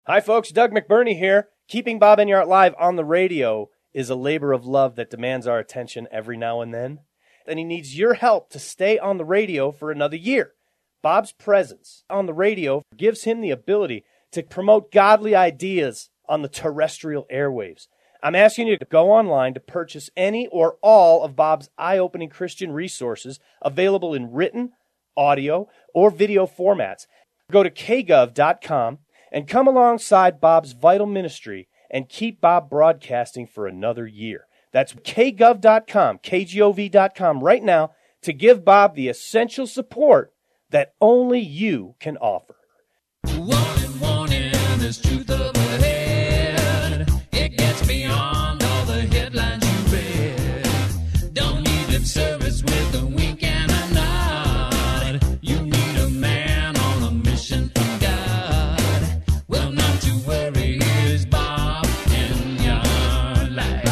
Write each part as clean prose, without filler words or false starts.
Hi, folks. Doug McBurney here. Keeping Bob Enyart live on the radio is a labor of love that demands our attention every now and then. And he needs your help to stay on the radio for another year. Bob's presence on the radio gives him the ability to promote godly ideas on the terrestrial airwaves. I'm asking you to go online to purchase any or all of Bob's eye-opening Christian resources available in written, audio, or video formats. Go to kgov.com and come alongside Bob's vital ministry and keep Bob broadcasting for another year. That's kgov.com, kgov.com right now to give Bob the essential support that only you can offer. Warning, there's truth up ahead. It gets beyond all the headlines you read. Don't need lip service with a wink and a nod. You need a man on a mission from God. Well, not to worry, here's Bob Enyart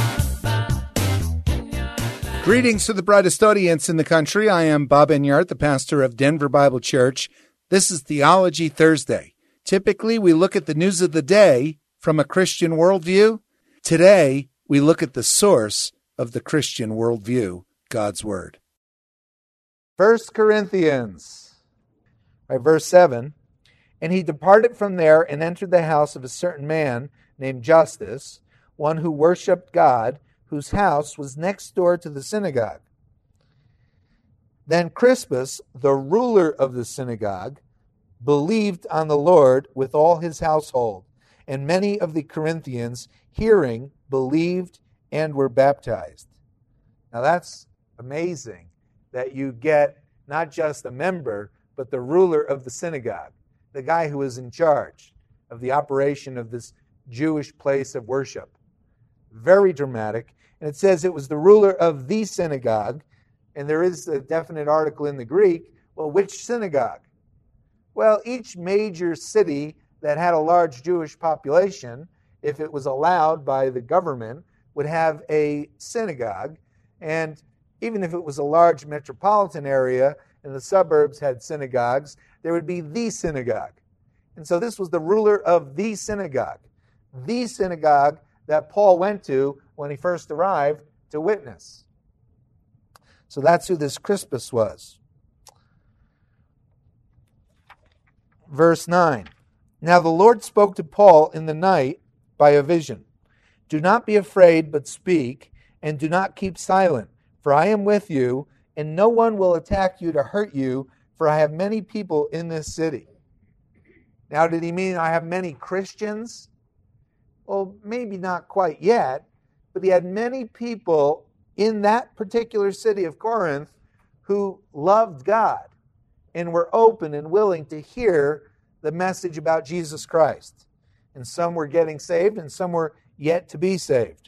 Live. Greetings to the brightest audience in the country. I am Bob Enyart, the pastor of Denver Bible Church. This is Theology Thursday. Typically, we look at the news of the day from a Christian worldview. Today, we look at the source of the Christian worldview, God's Word. 1 Corinthians, verse 7. And he departed from there and entered the house of a certain man named Justus, one who worshipped God, whose house was next door to the synagogue. Then Crispus, the ruler of the synagogue, believed on the Lord with all his household, and many of the Corinthians, hearing, believed and were baptized. Now that's amazing that you get not just a member, but the ruler of the synagogue, the guy who is in charge of the operation of this Jewish place of worship. Very dramatic. And it says it was the ruler of the synagogue, and there is a definite article in the Greek. Well, which synagogue? Well, each major city that had a large Jewish population, if it was allowed by the government, would have a synagogue. And even if it was a large metropolitan area and the suburbs had synagogues, there would be the synagogue. And so this was the ruler of the synagogue that Paul went to when he first arrived to witness. So that's who this Crispus was. Verse 9. Now the Lord spoke to Paul in the night by a vision. Do not be afraid, but speak, and do not keep silent, for I am with you, and no one will attack you to hurt you, for I have many people in this city. Now, did he mean I have many Christians? Well, maybe not quite yet, but he had many people in that particular city of Corinth who loved God and were open and willing to hear the message about Jesus Christ. And some were getting saved and some were yet to be saved.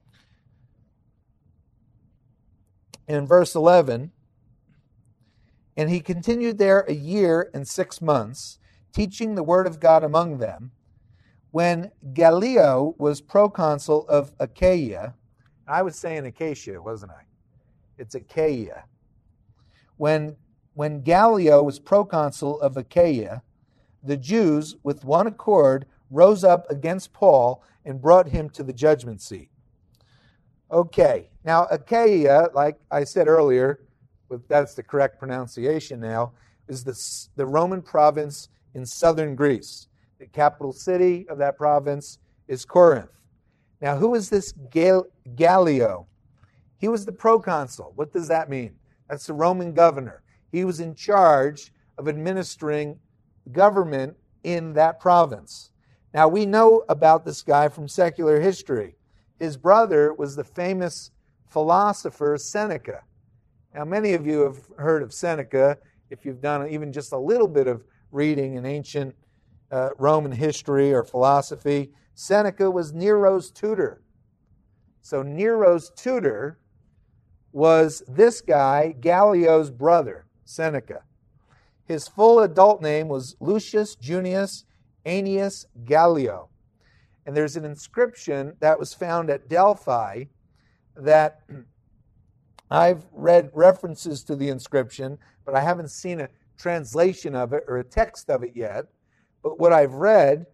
In verse 11, and he continued there 1 year and 6 months, teaching the word of God among them. When Gallio was proconsul of Achaia, I was saying Acacia, wasn't I? It's Achaia. When Gallio was proconsul of Achaia, the Jews, with one accord, rose up against Paul and brought him to the judgment seat. Okay, now Achaia, like I said earlier, but that's the correct pronunciation now, is the Roman province in southern Greece. The capital city of that province is Corinth. Now, who is this Gallio? He was the proconsul. What does that mean? That's the Roman governor. He was in charge of administering government in that province. Now, we know about this guy from secular history. His brother was the famous philosopher Seneca. Now, many of you have heard of Seneca if you've done even just a little bit of reading in ancient Roman history or philosophy. Seneca was Nero's tutor. So Nero's tutor was this guy, Gallio's brother, Seneca. His full adult name was Lucius Junius Annius Gallio. And there's an inscription that was found at Delphi that I've read references to the inscription, but I haven't seen a translation of it or a text of it yet. But what I've read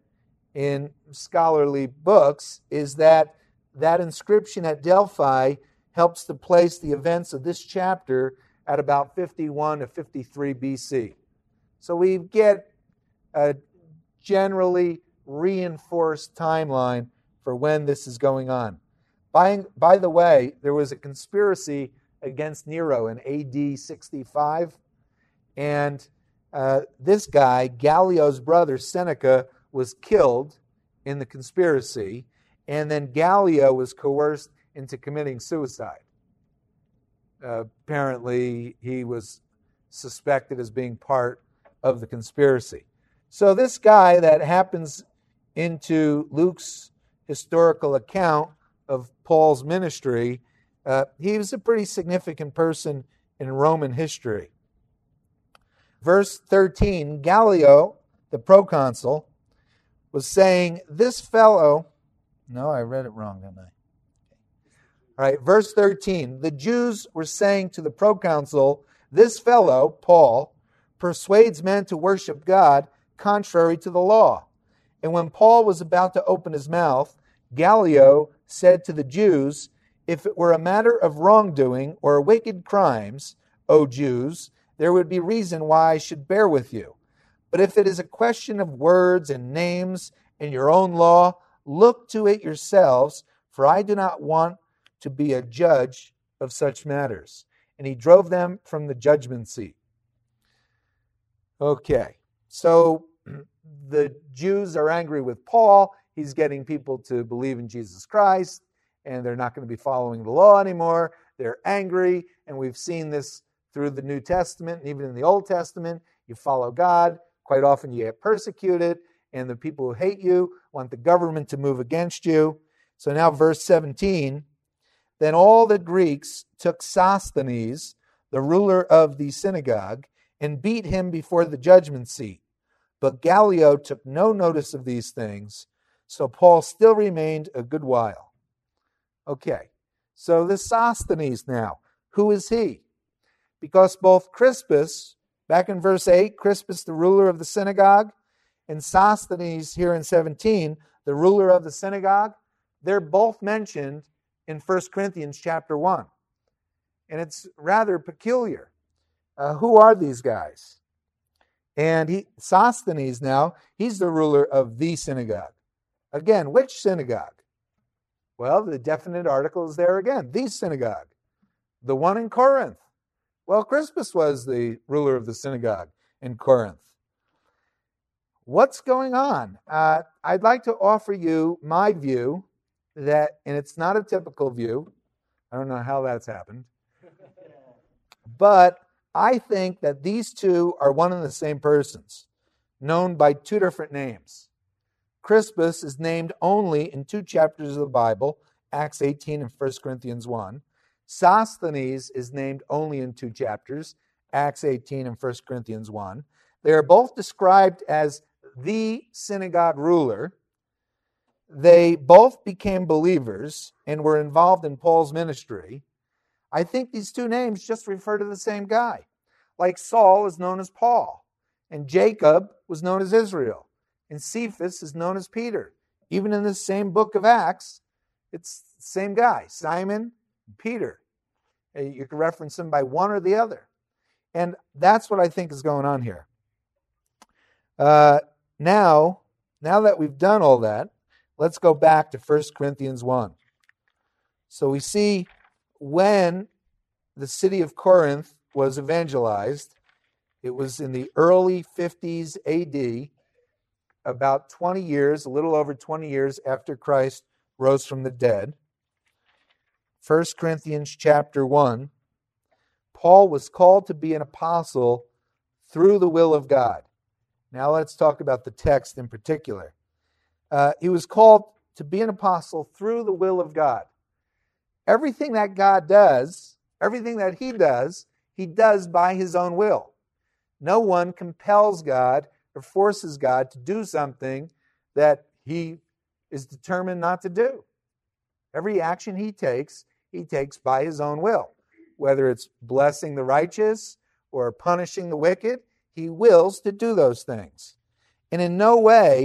in scholarly books is that that inscription at Delphi helps to place the events of this chapter at about 51 to 53 BC. So we get a generally reinforced timeline for when this is going on. By the way, there was a conspiracy against Nero in AD 65, and this guy, Gallio's brother, Seneca, was killed in the conspiracy, and then Gallio was coerced into committing suicide. Apparently, he was suspected as being part of the conspiracy. So this guy that happens into Luke's historical account of Paul's ministry, he was a pretty significant person in Roman history. Verse 13, Gallio, the proconsul, was saying, this fellow... No, I read it wrong, didn't I? All right, verse 13, the Jews were saying to the proconsul, this fellow, Paul, persuades men to worship God contrary to the law. And when Paul was about to open his mouth, Gallio said to the Jews, if it were a matter of wrongdoing or wicked crimes, O Jews, there would be reason why I should bear with you. But if it is a question of words and names and your own law, look to it yourselves, for I do not want to be a judge of such matters. And he drove them from the judgment seat. Okay, so the Jews are angry with Paul. He's getting people to believe in Jesus Christ, and they're not going to be following the law anymore. They're angry, and we've seen this through the New Testament, and even in the Old Testament. You follow God, quite often you get persecuted, and the people who hate you want the government to move against you. So now verse 17, then all the Greeks took Sosthenes, the ruler of the synagogue, and beat him before the judgment seat. But Gallio took no notice of these things, so Paul still remained a good while. Okay, so this Sosthenes now, who is he? Because both Crispus, back in verse 8, Crispus, the ruler of the synagogue, and Sosthenes here in 17, the ruler of the synagogue, they're both mentioned in 1 Corinthians chapter 1. And it's rather peculiar. Who are these guys? And Sosthenes now, he's the ruler of the synagogue. Again, which synagogue? Well, the definite article is there again. The synagogue. The one in Corinth. Well, Crispus was the ruler of the synagogue in Corinth. What's going on? I'd like to offer you my view that, and it's not a typical view. I don't know how that's happened. But I think that these two are one and the same persons, known by two different names. Crispus is named only in two chapters of the Bible, Acts 18 and 1 Corinthians 1. Sosthenes is named only in two chapters, Acts 18 and 1 Corinthians 1. They are both described as the synagogue ruler. They both became believers and were involved in Paul's ministry. I think these two names just refer to the same guy. Like Saul is known as Paul, and Jacob was known as Israel, and Cephas is known as Peter. Even in the same book of Acts, it's the same guy, Simon, Peter. You can reference them by one or the other. And that's what I think is going on here. Now that we've done all that, let's go back to 1 Corinthians 1. So we see when the city of Corinth was evangelized, it was in the early 50s AD, about 20 years, a little over 20 years after Christ rose from the dead. 1 Corinthians chapter 1, Paul was called to be an apostle through the will of God. Now let's talk about the text in particular. He was called to be an apostle through the will of God. Everything that God does, everything that he does by his own will. No one compels God or forces God to do something that he is determined not to do. Every action he takes by his own will. Whether it's blessing the righteous or punishing the wicked, he wills to do those things. And in no way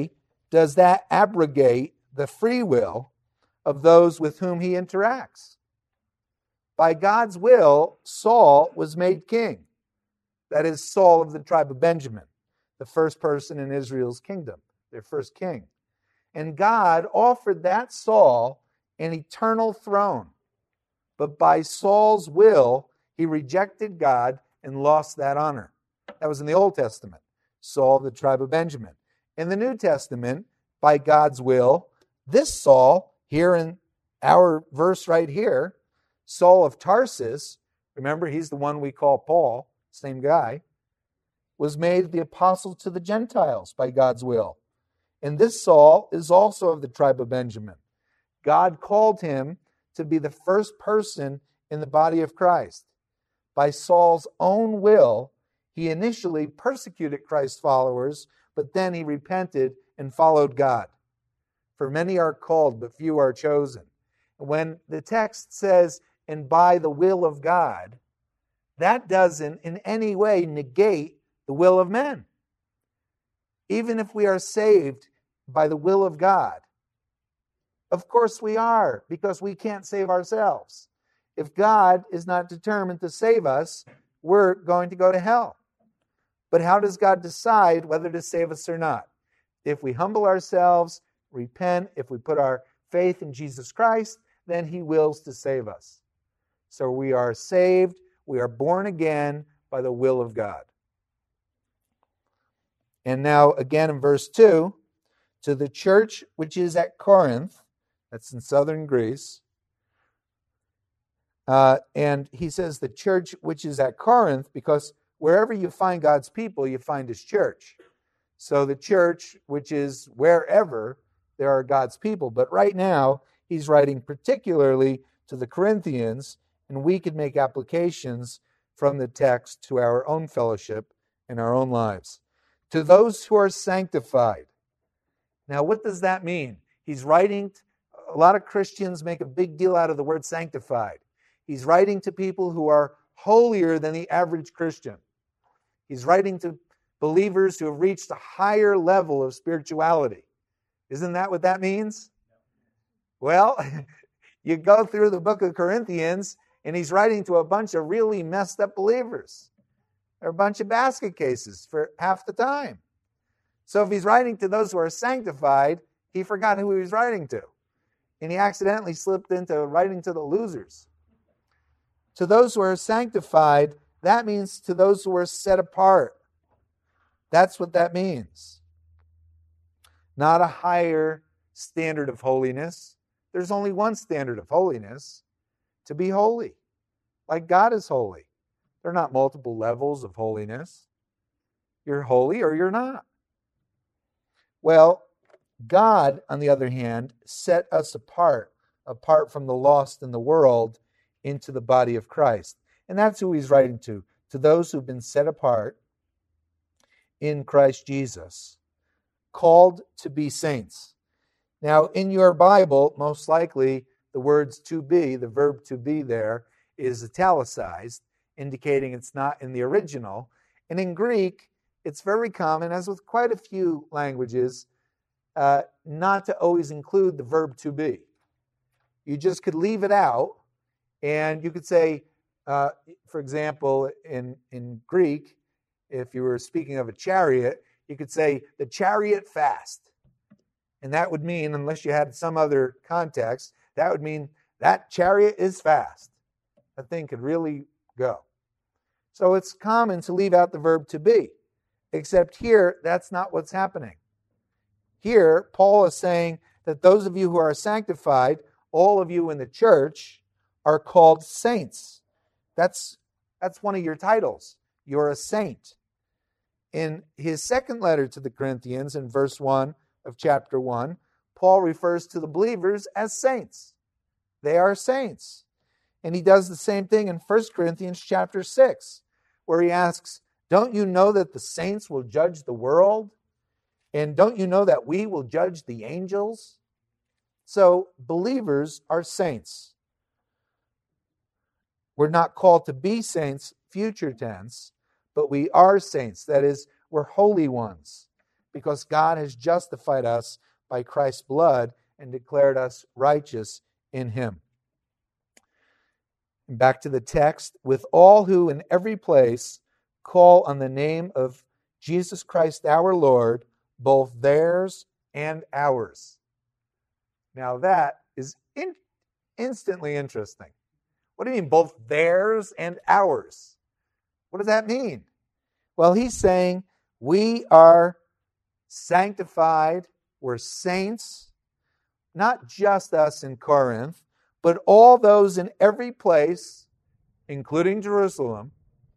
does that abrogate the free will of those with whom he interacts? By God's will, Saul was made king. That is Saul of the tribe of Benjamin, the first person in Israel's kingdom, their first king. And God offered that Saul an eternal throne. But by Saul's will, he rejected God and lost that honor. That was in the Old Testament, Saul of the tribe of Benjamin. In the New Testament, by God's will, this Saul, here in our verse right here, Saul of Tarsus, remember he's the one we call Paul, same guy, was made the apostle to the Gentiles by God's will. And this Saul is also of the tribe of Benjamin. God called him to be the first person in the body of Christ. By Saul's own will, he initially persecuted Christ's followers, but then he repented and followed God. For many are called, but few are chosen. When the text says, and by the will of God, that doesn't in any way negate the will of men. Even if we are saved by the will of God, of course we are, because we can't save ourselves. If God is not determined to save us, we're going to go to hell. But how does God decide whether to save us or not? If we humble ourselves, repent, if we put our faith in Jesus Christ, then he wills to save us. So we are saved, we are born again by the will of God. And now again in verse 2, to the church which is at Corinth, that's in southern Greece, and he says the church which is at Corinth, because wherever you find God's people, you find his church. So the church, which is wherever there are God's people. But right now, he's writing particularly to the Corinthians, and we could make applications from the text to our own fellowship and our own lives. To those who are sanctified. Now, what does that mean? He's writing, a lot of Christians make a big deal out of the word sanctified. He's writing to people who are holier than the average Christian. He's writing to believers who have reached a higher level of spirituality. Isn't that what that means? Well, you go through the book of Corinthians, and he's writing to a bunch of really messed up believers. They're a bunch of basket cases for half the time. So if he's writing to those who are sanctified, he forgot who he was writing to. And he accidentally slipped into writing to the losers. To those who are sanctified, that means to those who are set apart. That's what that means. Not a higher standard of holiness. There's only one standard of holiness, to be holy, like God is holy. There are not multiple levels of holiness. You're holy or you're not. Well, God, on the other hand, set us apart from the lost in the world, into the body of Christ. And that's who he's writing to those who've been set apart in Christ Jesus, called to be saints. Now, in your Bible, most likely, the words to be, the verb to be there, is italicized, indicating it's not in the original. And in Greek, it's very common, as with quite a few languages, not to always include the verb to be. You just could leave it out, and you could say, for example, in Greek, if you were speaking of a chariot, you could say, the chariot fast. And that would mean, unless you had some other context, that would mean that chariot is fast. That thing could really go. So it's common to leave out the verb to be. Except here, that's not what's happening. Here, Paul is saying that those of you who are sanctified, all of you in the church, are called saints. That's one of your titles. You're a saint. In his second letter to the Corinthians, in verse 1 of chapter 1, Paul refers to the believers as saints. They are saints. And he does the same thing in 1 Corinthians chapter 6, where he asks, don't you know that the saints will judge the world? And don't you know that we will judge the angels? So believers are saints. We're not called to be saints, future tense, but we are saints. That is, we're holy ones, because God has justified us by Christ's blood and declared us righteous in him. And back to the text, with all who in every place call on the name of Jesus Christ our Lord, both theirs and ours. Now that is instantly interesting. What do you mean, both theirs and ours? What does that mean? Well, he's saying we are sanctified, we're saints, not just us in Corinth, but all those in every place, including Jerusalem,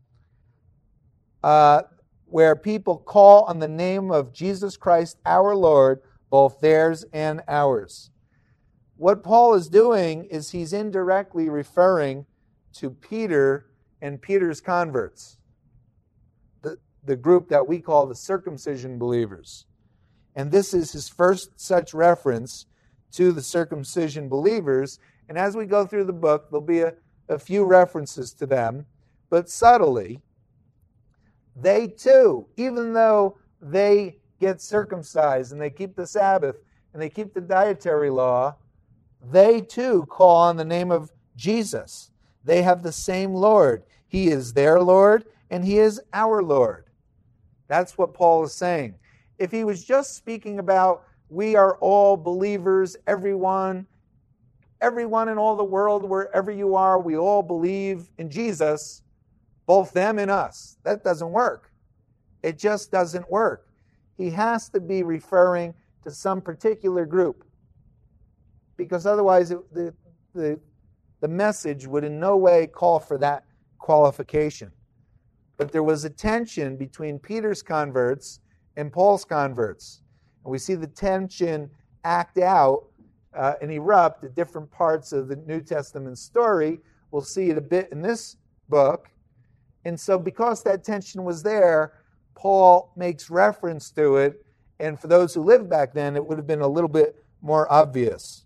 where people call on the name of Jesus Christ our Lord, both theirs and ours. What Paul is doing is he's indirectly referring to Peter and Peter's converts, the group that we call the circumcision believers. And this is his first such reference to the circumcision believers. And as we go through the book, there'll be a few references to them, but subtly, they too, even though they get circumcised and they keep the Sabbath and they keep the dietary law, they too call on the name of Jesus. They have the same Lord. He is their Lord and he is our Lord. That's what Paul is saying. If he was just speaking about we are all believers, everyone in all the world, wherever you are, we all believe in Jesus, both them and us. That doesn't work. It just doesn't work. He has to be referring to some particular group, because otherwise the message would in no way call for that qualification. But there was a tension between Peter's converts and Paul's converts. And we see the tension act out and erupt at different parts of the New Testament story. We'll see it a bit in this book. And so because that tension was there, Paul makes reference to it. And for those who lived back then, it would have been a little bit more obvious.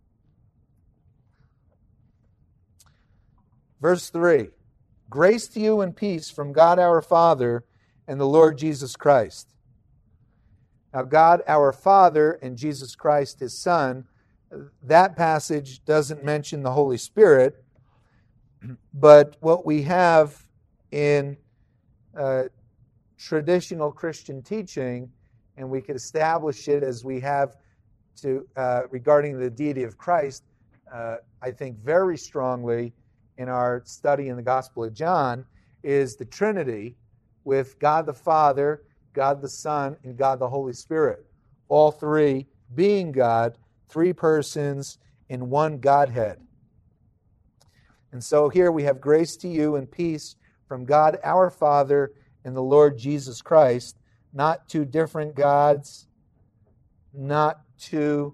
Verse 3, grace to you and peace from God our Father and the Lord Jesus Christ. Now, God our Father and Jesus Christ, his Son, that passage doesn't mention the Holy Spirit, but what we have in traditional Christian teaching, and we could establish it as we have to regarding the deity of Christ, I think very strongly in our study in the Gospel of John, is the Trinity with God the Father, God the Son, and God the Holy Spirit. All three being God, three persons in one Godhead. And so here we have grace to you and peace from God our Father and the Lord Jesus Christ, not two different gods, not two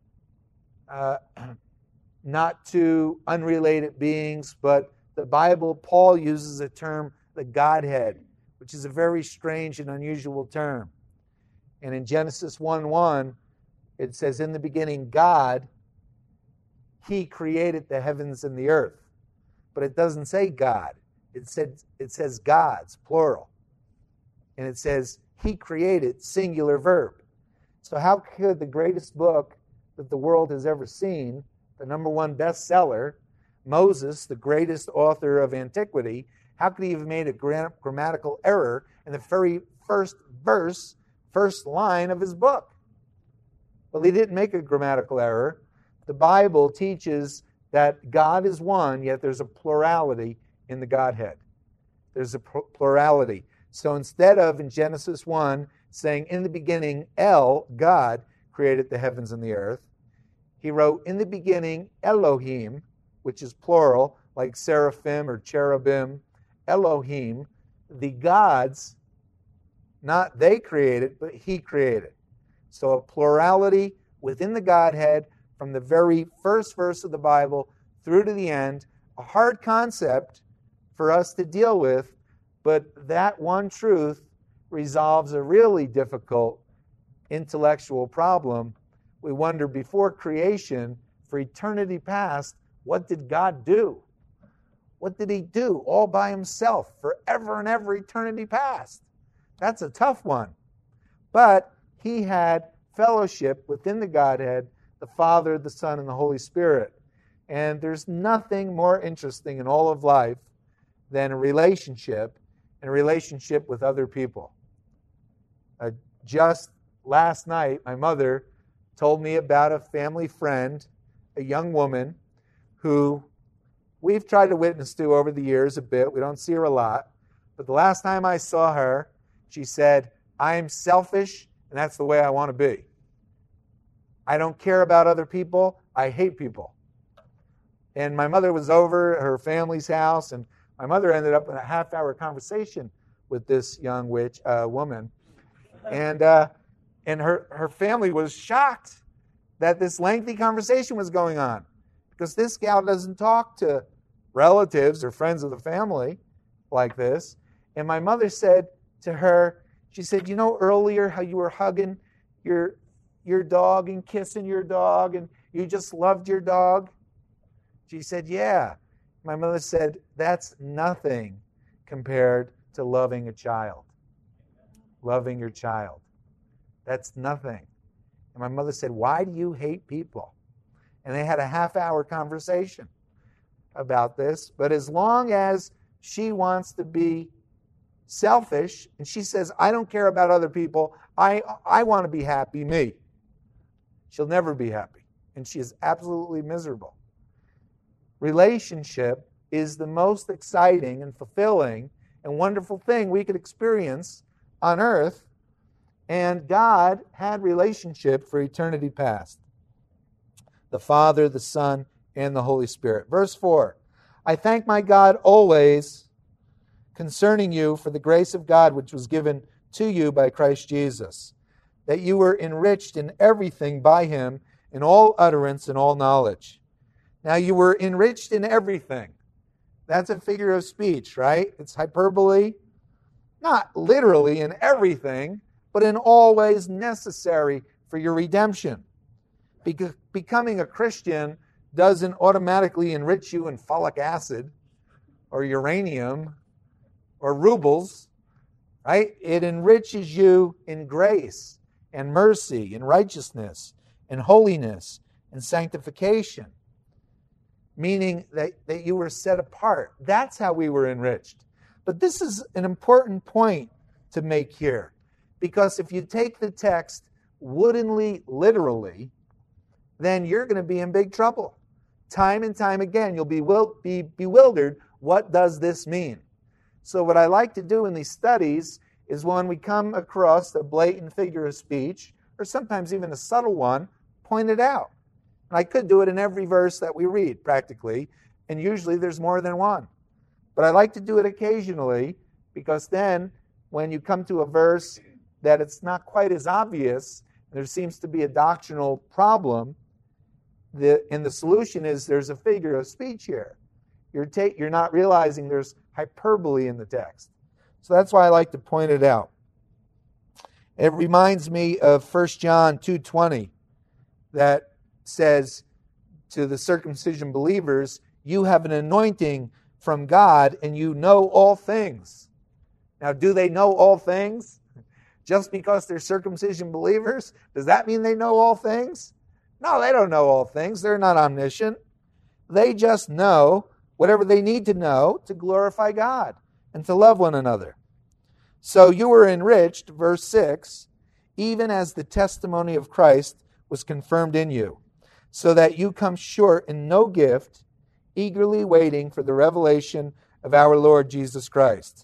unrelated beings, but the Bible, Paul uses the term the Godhead, which is a very strange and unusual term. And in Genesis 1:1, it says, in the beginning, God, he created the heavens and the earth. But it doesn't say God. It says gods, plural. And it says he created, singular verb. So how could the greatest book that the world has ever seen, the number one bestseller, Moses, the greatest author of antiquity, how could he have made a grammatical error in the very first verse, first line of his book? Well, he didn't make a grammatical error. The Bible teaches that God is one, yet there's a plurality in the Godhead. There's a plurality. So instead of, in Genesis 1, saying, in the beginning, El, God, created the heavens and the earth, he wrote, in the beginning, Elohim, which is plural, like seraphim or cherubim, Elohim, the gods, not they created, but he created. So a plurality within the Godhead from the very first verse of the Bible through to the end, a hard concept for us to deal with, but that one truth resolves a really difficult intellectual problem. We wonder, before creation, for eternity past, what did God do? What did he do all by himself forever and ever eternity past? That's a tough one. But he had fellowship within the Godhead, the Father, the Son, and the Holy Spirit. And there's nothing more interesting in all of life than a relationship, and a relationship with other people. Just last night, my mother told me about a family friend, a young woman, who we've tried to witness to over the years a bit. We don't see her a lot. But the last time I saw her, she said, "I am selfish, and that's the way I want to be. I don't care about other people. I hate people." And my mother was over at her family's house, and my mother ended up in a half-hour conversation with this young woman. And her family was shocked that this lengthy conversation was going on, because this gal doesn't talk to relatives or friends of the family like this. And my mother said to her, she said, "You know earlier how you were hugging your dog and kissing your dog and you just loved your dog?" She said, "Yeah." My mother said, "That's nothing compared to loving a child. Loving your child. That's nothing." And my mother said, "Why do you hate people?" And they had a half-hour conversation about this. But as long as she wants to be selfish, and she says, "I don't care about other people. I want to be happy, me," she'll never be happy. And she is absolutely miserable. Relationship is the most exciting and fulfilling and wonderful thing we could experience on earth. And God had relationship for eternity past. The Father, the Son, and the Holy Spirit. Verse 4, "I thank my God always concerning you for the grace of God which was given to you by Christ Jesus, that you were enriched in everything by him, in all utterance and all knowledge." Now, you were enriched in everything. That's a figure of speech, right? It's hyperbole. Not literally in everything, but in all ways necessary for your redemption. Because becoming a Christian doesn't automatically enrich you in folic acid or uranium or rubles, right? It enriches you in grace and mercy and righteousness and holiness and sanctification, meaning that you were set apart. That's how we were enriched. But this is an important point to make here, because if you take the text woodenly literally, then you're going to be in big trouble. Time and time again, you'll be bewildered. What does this mean? So what I like to do in these studies is when we come across a blatant figure of speech, or sometimes even a subtle one, point it out. And I could do it in every verse that we read, practically, and usually there's more than one. But I like to do it occasionally, because then when you come to a verse that it's not quite as obvious, there seems to be a doctrinal problem, and the solution is there's a figure of speech here. You're not realizing there's hyperbole in the text. So that's why I like to point it out. It reminds me of 1 John 2:20 that says to the circumcision believers, "You have an anointing from God and you know all things." Now, do they know all things? Just because they're circumcision believers, does that mean they know all things? No, they don't know all things. They're not omniscient. They just know whatever they need to know to glorify God and to love one another. So you were enriched, verse 6, even as the testimony of Christ was confirmed in you, so that you come short in no gift, eagerly waiting for the revelation of our Lord Jesus Christ.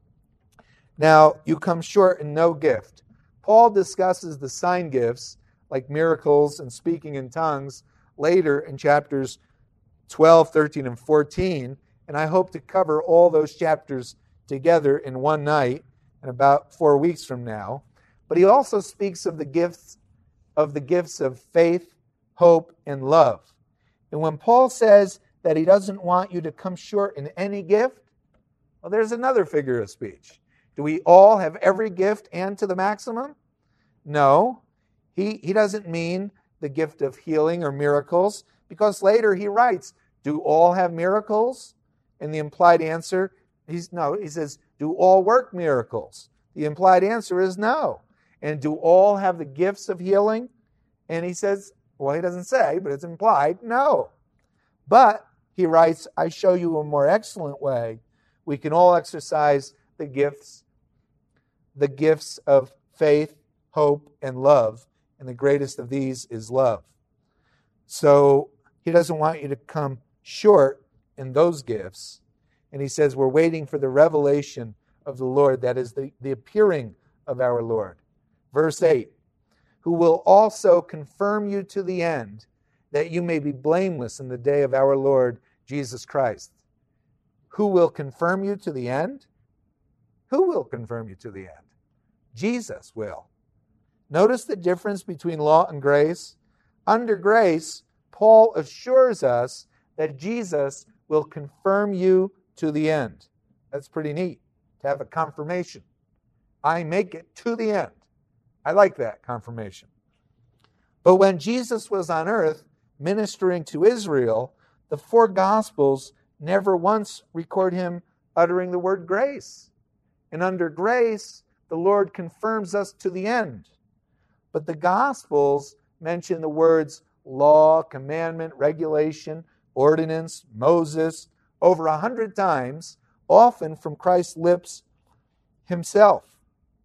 Now, you come short in no gift. Paul discusses the sign gifts, like miracles and speaking in tongues, later in chapters 12, 13, and 14, and I hope to cover all those chapters together in one night in about 4 weeks from now. But he also speaks of the gifts of faith, hope, and love. And when Paul says that he doesn't want you to come short in any gift, well, there's another figure of speech. Do we all have every gift and to the maximum? No. He doesn't mean the gift of healing or miracles, because later he writes, do all have miracles? And the implied answer, he says, do all work miracles? The implied answer is no. And do all have the gifts of healing? And he says, well, he doesn't say, but it's implied, no. But he writes, I show you a more excellent way. We can all exercise the gifts of faith, hope, and love. And the greatest of these is love. So he doesn't want you to come short in those gifts. And he says we're waiting for the revelation of the Lord, that is the appearing of our Lord. Verse 8, who will also confirm you to the end, that you may be blameless in the day of our Lord Jesus Christ. Who will confirm you to the end? Who will confirm you to the end? Jesus will. Notice the difference between law and grace. Under grace, Paul assures us that Jesus will confirm you to the end. That's pretty neat, to have a confirmation. I make it to the end. I like that confirmation. But when Jesus was on earth ministering to Israel, the four Gospels never once record him uttering the word grace. And under grace, the Lord confirms us to the end. But the Gospels mention the words law, commandment, regulation, ordinance, Moses, over 100 times, often from Christ's lips himself.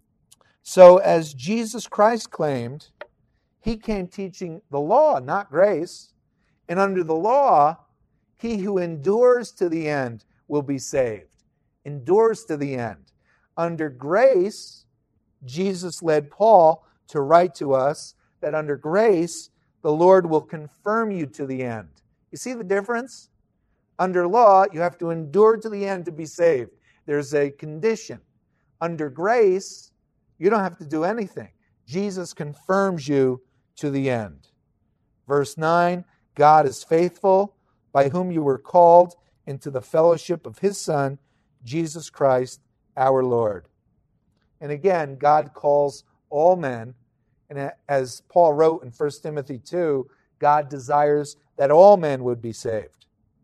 So as Jesus Christ claimed, he came teaching the law, not grace. And under the law, he who endures to the end will be saved. Endures to the end. Under grace, Jesus led Paul to write to us that under grace, the Lord will confirm you to the end. You see the difference? Under law, you have to endure to the end to be saved. There's a condition. Under grace, you don't have to do anything. Jesus confirms you to the end. Verse 9, God is faithful, by whom you were called into the fellowship of his Son, Jesus Christ, our Lord. And again, God calls all men, and as Paul wrote in 1 Timothy 2, God desires that all men would be saved.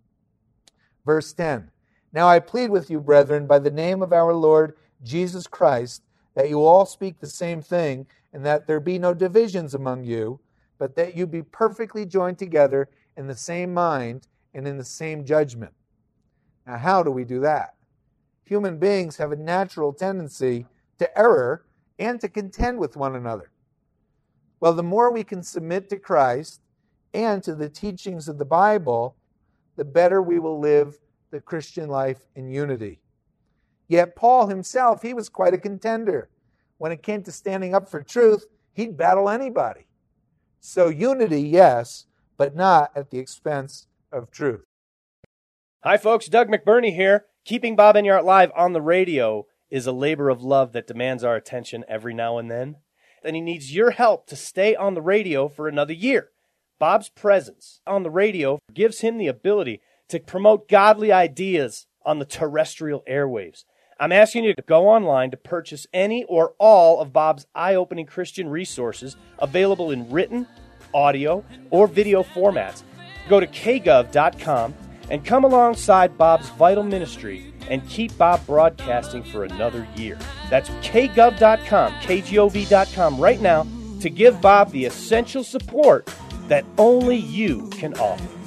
Verse 10, now I plead with you, brethren, by the name of our Lord Jesus Christ, that you all speak the same thing, and that there be no divisions among you, but that you be perfectly joined together in the same mind and in the same judgment. Now, how do we do that? Human beings have a natural tendency to error and to contend with one another. Well, the more we can submit to Christ and to the teachings of the Bible, the better we will live the Christian life in unity. Yet Paul himself, he was quite a contender. When it came to standing up for truth, he'd battle anybody. So unity, yes, but not at the expense of truth. Hi, folks. Doug McBurney here. Keeping Bob Enyart live on the radio is a labor of love that demands our attention every now and then. And he needs your help to stay on the radio for another year. Bob's presence on the radio gives him the ability to promote godly ideas on the terrestrial airwaves. I'm asking you to go online to purchase any or all of Bob's eye-opening Christian resources available in written, audio, or video formats. Go to kgov.com and come alongside Bob's vital ministry and keep Bob broadcasting for another year. That's kgov.com, kgov.com right now to give Bob the essential support that only you can offer.